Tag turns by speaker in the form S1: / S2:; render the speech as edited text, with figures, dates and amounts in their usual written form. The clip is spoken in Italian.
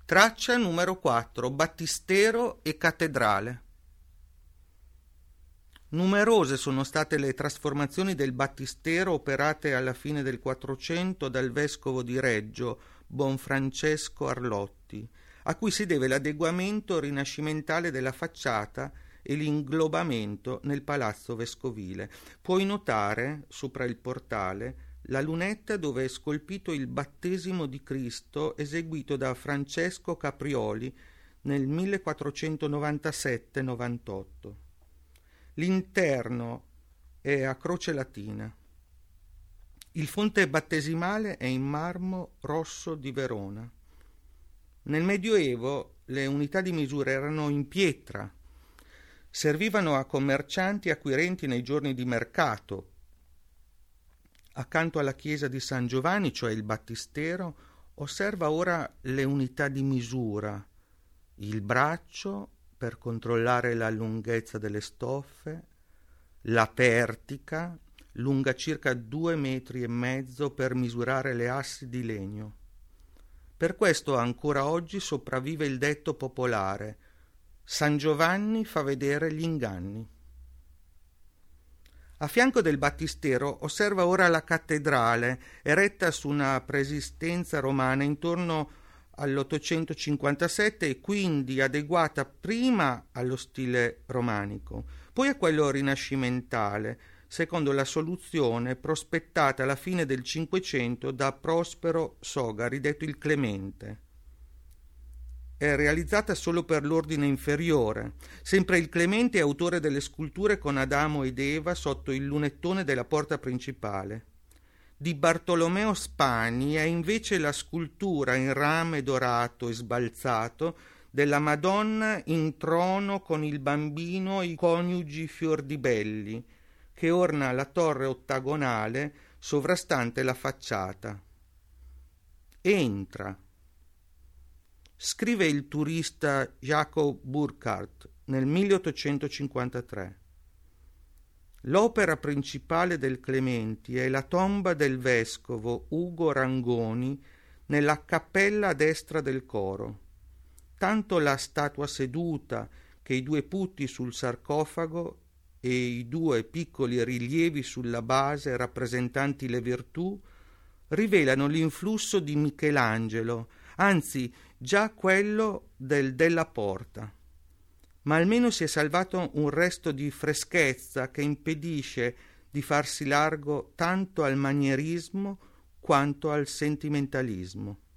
S1: Traccia numero 4. Battistero e cattedrale. Numerose sono state le trasformazioni del battistero operate alla fine del Quattrocento dal vescovo di Reggio, Bonfrancesco Arlotti, a cui si deve l'adeguamento rinascimentale della facciata e l'inglobamento nel palazzo vescovile. Puoi notare, sopra il portale, la lunetta dove è scolpito il battesimo di Cristo eseguito da Francesco Caprioli nel 1497-98. L'interno è a croce latina. Il fonte battesimale è in marmo rosso di Verona. Nel Medioevo le unità di misura erano in pietra. Servivano a commercianti e acquirenti nei giorni di mercato. Accanto alla chiesa di San Giovanni, cioè il battistero, osserva ora le unità di misura: il braccio per controllare la lunghezza delle stoffe, la pertica, lunga circa 2,5 metri per misurare le assi di legno. Per questo ancora oggi sopravvive il detto popolare: San Giovanni fa vedere gli inganni. A fianco del battistero osserva ora la cattedrale, eretta su una preesistenza romana intorno all'857 e quindi adeguata prima allo stile romanico, poi a quello rinascimentale, secondo la soluzione prospettata alla fine del Cinquecento da Prospero Sogari, detto il Clemente. È realizzata solo per l'ordine inferiore. Sempre il Clemente è autore delle sculture con Adamo ed Eva sotto il lunettone della porta principale. Di Bartolomeo Spani è invece la scultura in rame dorato e sbalzato della Madonna in trono con il bambino e i coniugi Fiordibelli, che orna la torre ottagonale sovrastante la facciata. Entra. Scrive il turista Jacob Burckhardt nel 1853. L'opera principale del Clementi è la tomba del vescovo Ugo Rangoni nella cappella a destra del coro. Tanto la statua seduta che i 2 putti sul sarcofago e i 2 piccoli rilievi sulla base rappresentanti le virtù rivelano l'influsso di Michelangelo, anzi già quello del Della Porta, ma almeno si è salvato un resto di freschezza che impedisce di farsi largo tanto al manierismo quanto al sentimentalismo.